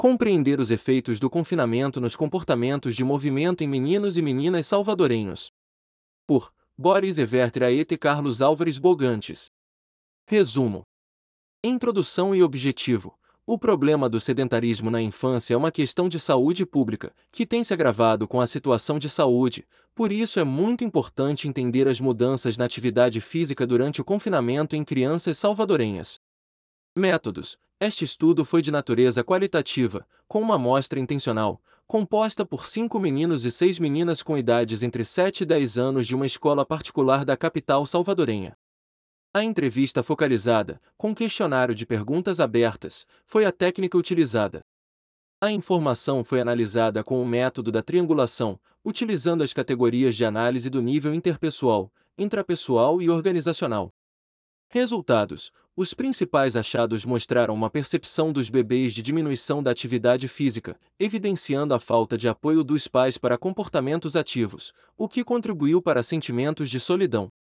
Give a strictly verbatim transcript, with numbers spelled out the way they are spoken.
Compreender os efeitos do confinamento nos comportamentos de movimento em meninos e meninas salvadorenhos. Por Boris Evertraete e Carlos Álvares Bogantes. Resumo. Introdução e objetivo. O problema do sedentarismo na infância é uma questão de saúde pública, que tem se agravado com a situação de saúde, por isso é muito importante entender as mudanças na atividade física durante o confinamento em crianças salvadorenhas. Métodos. Este estudo foi de natureza qualitativa, com uma amostra intencional, composta por cinco meninos e seis meninas com idades entre sete e dez anos de uma escola particular da capital salvadorenha. A entrevista focalizada, com questionário de perguntas abertas, foi a técnica utilizada. A informação foi analisada com o método da triangulação, utilizando as categorias de análise do nível interpessoal, intrapessoal e organizacional. Resultados. Os principais achados mostraram uma percepção dos bebês de diminuição da atividade física, evidenciando a falta de apoio dos pais para comportamentos ativos, o que contribuiu para sentimentos de solidão.